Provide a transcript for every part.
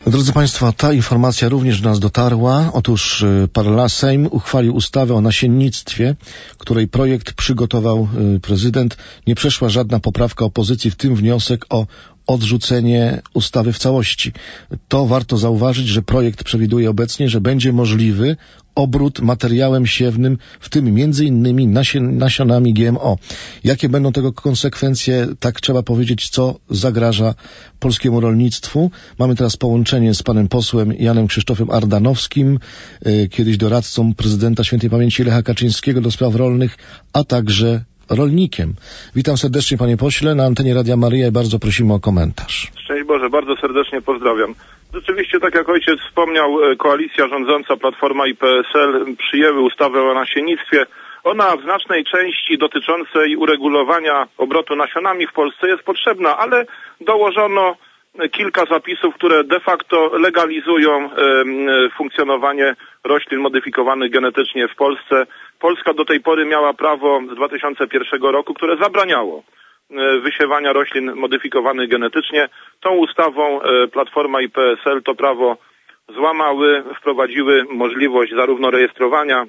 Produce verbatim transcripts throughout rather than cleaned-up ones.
Drodzy Państwo, ta informacja również do nas dotarła. Otóż Sejm uchwalił ustawę o nasiennictwie, której projekt przygotował prezydent. Nie przeszła żadna poprawka opozycji, w tym wniosek o odrzucenie ustawy w całości. To warto zauważyć, że projekt przewiduje obecnie, że będzie możliwy obrót materiałem siewnym, w tym między innymi nasion, nasionami G M O. Jakie będą tego konsekwencje? Tak trzeba powiedzieć, co zagraża polskiemu rolnictwu. Mamy teraz połączenie z panem posłem Janem Krzysztofem Ardanowskim, kiedyś doradcą prezydenta świętej pamięci Lecha Kaczyńskiego do spraw rolnych, a także rolnikiem. Witam serdecznie, panie pośle, na antenie Radia Maryja i bardzo prosimy o komentarz. Szczęść Boże, bardzo serdecznie pozdrawiam. Rzeczywiście, tak jak ojciec wspomniał, koalicja rządząca Platforma i P S L przyjęły ustawę o nasiennictwie. Ona w znacznej części dotyczącej uregulowania obrotu nasionami w Polsce jest potrzebna, ale dołożono kilka zapisów, które de facto legalizują funkcjonowanie roślin modyfikowanych genetycznie w Polsce. Polska do tej pory miała prawo z dwa tysiące pierwszego roku, które zabraniało wysiewania roślin modyfikowanych genetycznie. Tą ustawą Platforma i P S L to prawo złamały, wprowadziły możliwość zarówno rejestrowania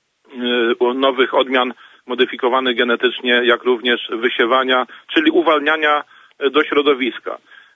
nowych odmian modyfikowanych genetycznie, jak również wysiewania, czyli uwalniania do środowiska.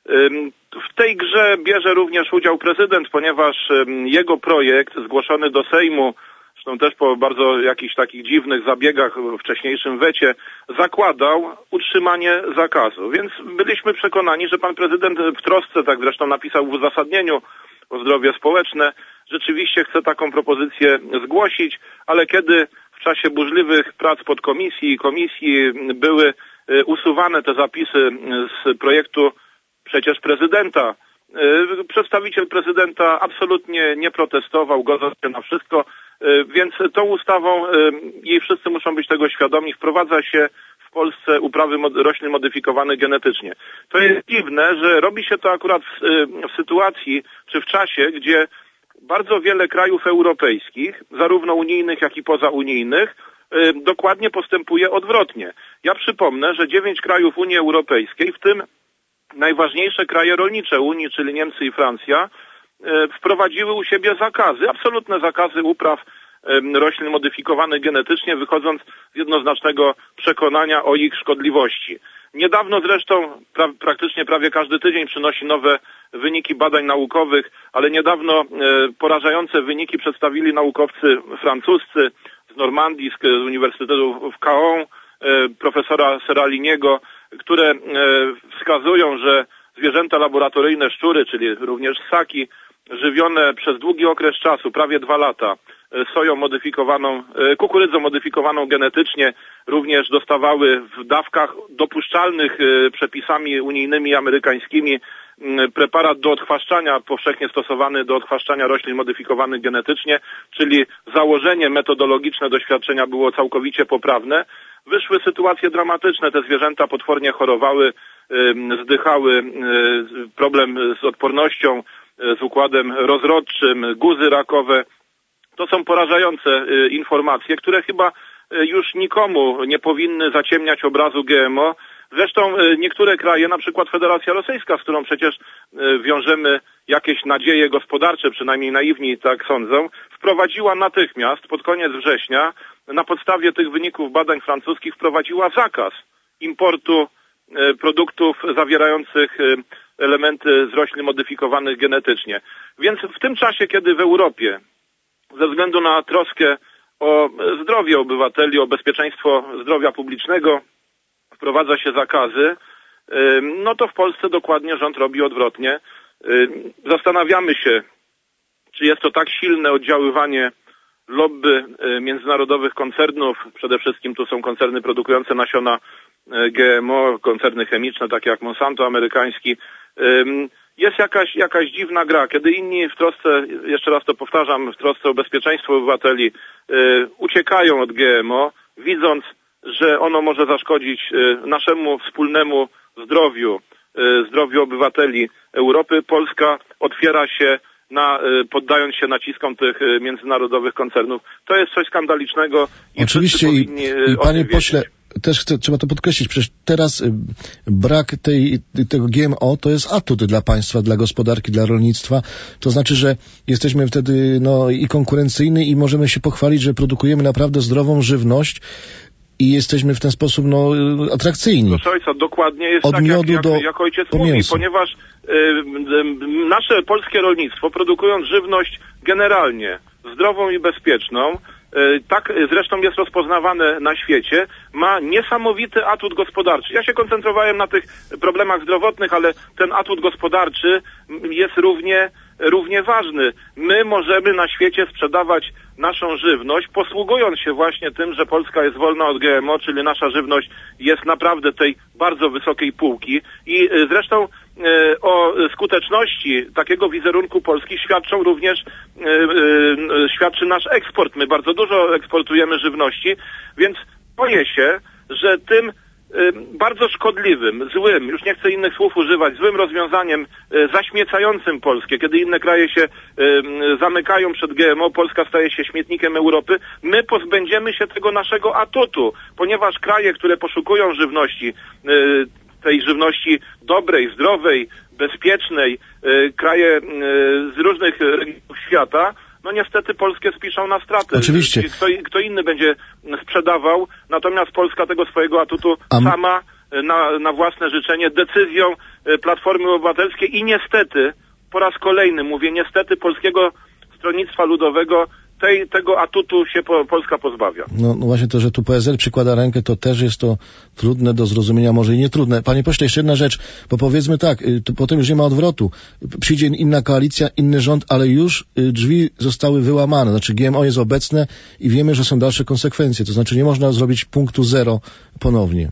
W tej grze bierze również udział prezydent, ponieważ jego projekt zgłoszony do Sejmu, zresztą też po bardzo jakichś takich dziwnych zabiegach w wcześniejszym wecie, zakładał utrzymanie zakazu. Więc byliśmy przekonani, że pan prezydent w trosce, tak zresztą napisał w uzasadnieniu, o zdrowie społeczne, rzeczywiście chce taką propozycję zgłosić, ale kiedy w czasie burzliwych prac podkomisji i komisji były usuwane te zapisy z projektu przecież prezydenta, przedstawiciel prezydenta absolutnie nie protestował, godząc się na wszystko, więc tą ustawą, i wszyscy muszą być tego świadomi, wprowadza się w Polsce uprawy roślin modyfikowanych genetycznie. To jest dziwne, że robi się to akurat w, w sytuacji, czy w czasie, gdzie bardzo wiele krajów europejskich, zarówno unijnych, jak i pozaunijnych, dokładnie postępuje odwrotnie. Ja przypomnę, że dziewięć krajów Unii Europejskiej, w tym najważniejsze kraje rolnicze Unii, czyli Niemcy i Francja, wprowadziły u siebie zakazy, absolutne zakazy upraw roślin modyfikowanych genetycznie, wychodząc z jednoznacznego przekonania o ich szkodliwości. Niedawno zresztą, pra, praktycznie prawie każdy tydzień przynosi nowe wyniki badań naukowych, ale niedawno e, porażające wyniki przedstawili naukowcy francuscy z Normandii, z, z Uniwersytetu w Caen, e, profesora Seraliniego, które e, wskazują, że zwierzęta laboratoryjne, szczury, czyli również ssaki, żywione przez długi okres czasu, prawie dwa lata, soją modyfikowaną, kukurydzą modyfikowaną genetycznie, również dostawały w dawkach dopuszczalnych przepisami unijnymi i amerykańskimi preparat do odchwaszczania, powszechnie stosowany do odchwaszczania roślin modyfikowanych genetycznie, czyli założenie metodologiczne doświadczenia było całkowicie poprawne. Wyszły sytuacje dramatyczne, te zwierzęta potwornie chorowały, zdychały, problem z odpornością, z układem rozrodczym, guzy rakowe. To są porażające informacje, które chyba już nikomu nie powinny zaciemniać obrazu G M O. Zresztą niektóre kraje, na przykład Federacja Rosyjska, z którą przecież wiążemy jakieś nadzieje gospodarcze, przynajmniej naiwni tak sądzą, wprowadziła natychmiast, pod koniec września, na podstawie tych wyników badań francuskich, wprowadziła zakaz importu produktów zawierających elementy z roślin modyfikowanych genetycznie. Więc w tym czasie, kiedy w Europie ze względu na troskę o zdrowie obywateli, o bezpieczeństwo zdrowia publicznego wprowadza się zakazy, no to w Polsce dokładnie rząd robi odwrotnie. Zastanawiamy się, czy jest to tak silne oddziaływanie lobby międzynarodowych koncernów, przede wszystkim tu są koncerny produkujące nasiona G M O, koncerny chemiczne, takie jak Monsanto amerykański. Jest jakaś, jakaś dziwna gra, kiedy inni w trosce, jeszcze raz to powtarzam, w trosce o bezpieczeństwo obywateli uciekają od G M O, widząc, że ono może zaszkodzić naszemu wspólnemu zdrowiu, zdrowiu obywateli Europy. Polska otwiera się na, poddając się naciskom tych międzynarodowych koncernów. To jest coś skandalicznego. I oczywiście, i, i panie pośle, też chcę, trzeba to podkreślić, przecież teraz y, brak tej, tego G M O to jest atut dla państwa, dla gospodarki, dla rolnictwa. To znaczy, że jesteśmy wtedy no, i konkurencyjni i możemy się pochwalić, że produkujemy naprawdę zdrową żywność i jesteśmy w ten sposób no, atrakcyjni. Proszę ojca, dokładnie jest Od tak, jak, miodu jak, do, jak ojciec do mówi, mięsa. ponieważ y, y, nasze polskie rolnictwo, produkując żywność generalnie zdrową i bezpieczną, tak zresztą jest rozpoznawane na świecie, ma niesamowity atut gospodarczy. Ja się koncentrowałem na tych problemach zdrowotnych, ale ten atut gospodarczy jest równie, równie ważny. My możemy na świecie sprzedawać naszą żywność, posługując się właśnie tym, że Polska jest wolna od G M O, czyli nasza żywność jest naprawdę tej bardzo wysokiej półki. I zresztą o skuteczności takiego wizerunku Polski świadczą również, świadczy nasz eksport. My bardzo dużo eksportujemy żywności, więc boję się, że tym bardzo szkodliwym, złym, już nie chcę innych słów używać, złym rozwiązaniem zaśmiecającym Polskę, kiedy inne kraje się zamykają przed G M O, Polska staje się śmietnikiem Europy, my pozbędziemy się tego naszego atutu, ponieważ kraje, które poszukują żywności, tej żywności dobrej, zdrowej, bezpiecznej, kraje z różnych regionów świata, no niestety Polskę spiszą na straty. Oczywiście. Kto, kto inny będzie sprzedawał, natomiast Polska tego swojego atutu A... sama na, na własne życzenie decyzją Platformy Obywatelskiej i niestety, po raz kolejny mówię, niestety Polskiego Stronnictwa Ludowego tej, tego atutu się po, Polska pozbawia. No, no właśnie to, że tu P S L przykłada rękę, to też jest to trudne do zrozumienia, może i nie trudne. Panie pośle, jeszcze jedna rzecz, bo powiedzmy tak, to potem już nie ma odwrotu. Przyjdzie inna koalicja, inny rząd, ale już drzwi zostały wyłamane. Znaczy G M O jest obecne i wiemy, że są dalsze konsekwencje. To znaczy nie można zrobić punktu zero ponownie.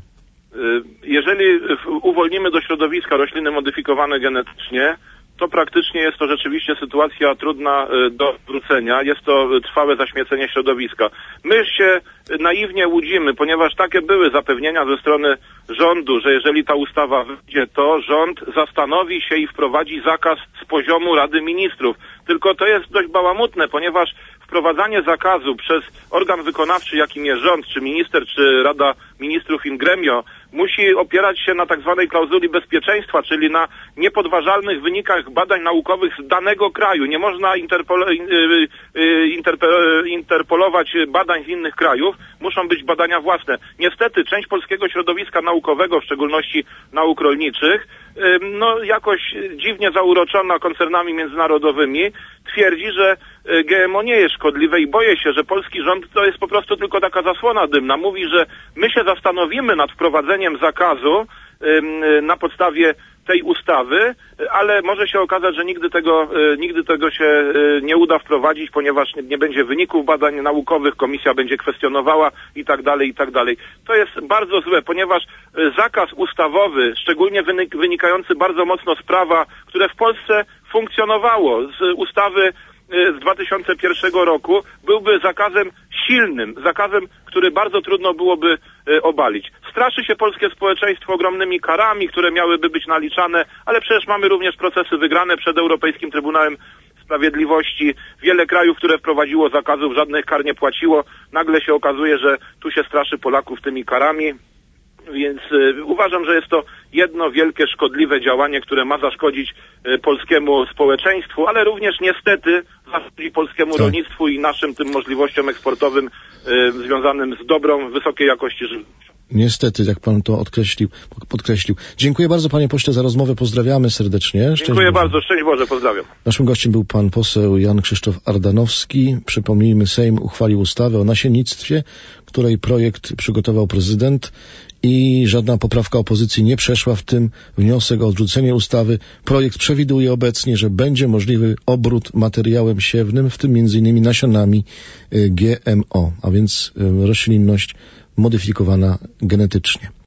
Jeżeli uwolnimy do środowiska rośliny modyfikowane genetycznie, to praktycznie jest to rzeczywiście sytuacja trudna do wrócenia. Jest to trwałe zaśmiecenie środowiska. My się naiwnie łudzimy, ponieważ takie były zapewnienia ze strony rządu, że jeżeli ta ustawa wyjdzie, to rząd zastanowi się i wprowadzi zakaz z poziomu Rady Ministrów. Tylko to jest dość bałamutne, ponieważ wprowadzanie zakazu przez organ wykonawczy, jakim jest rząd, czy minister, czy Rada Ministrów in gremio, musi opierać się na tak zwanej klauzuli bezpieczeństwa, czyli na niepodważalnych wynikach badań naukowych z danego kraju. Nie można interpol, interpol, interpolować badań z innych krajów, muszą być badania własne. Niestety część polskiego środowiska naukowego, w szczególności nauk rolniczych, no jakoś dziwnie zauroczona koncernami międzynarodowymi, twierdzi, że G M O nie jest szkodliwe i boję się, że polski rząd to jest po prostu tylko taka zasłona dymna. Mówi, że my się zastanowimy nad wprowadzeniem zakazu na podstawie tej ustawy, ale może się okazać, że nigdy tego, nigdy tego się nie uda wprowadzić, ponieważ nie będzie wyników badań naukowych, komisja będzie kwestionowała i tak dalej, i tak dalej. To jest bardzo złe, ponieważ zakaz ustawowy, szczególnie wynikający bardzo mocno z prawa, które w Polsce funkcjonowało, z ustawy z dwa tysiące pierwszego roku, byłby zakazem silnym, zakazem, który bardzo trudno byłoby obalić. Straszy się polskie społeczeństwo ogromnymi karami, które miałyby być naliczane, ale przecież mamy również procesy wygrane przed Europejskim Trybunałem Sprawiedliwości. Wiele krajów, które wprowadziło zakazów, żadnych kar nie płaciło. Nagle się okazuje, że tu się straszy Polaków tymi karami. Więc y, uważam, że jest to jedno wielkie, szkodliwe działanie, które ma zaszkodzić y, polskiemu społeczeństwu, ale również niestety zaszkodzi polskiemu tak. rolnictwu i naszym tym możliwościom eksportowym y, związanym z dobrą, wysokiej jakości żywnością. Niestety, jak pan to odkreślił, podkreślił. Dziękuję bardzo, panie pośle, za rozmowę. Pozdrawiamy serdecznie. Szczęść Dziękuję Boże. bardzo. Szczęść Boże. Pozdrawiam. Naszym gościem był pan poseł Jan Krzysztof Ardanowski. Przypomnijmy, Sejm uchwalił ustawę o nasiennictwie, której projekt przygotował prezydent i żadna poprawka opozycji nie przeszła, w tym wniosek o odrzucenie ustawy. Projekt przewiduje obecnie, że będzie możliwy obrót materiałem siewnym, w tym między innymi nasionami G M O, a więc roślinność modyfikowana genetycznie.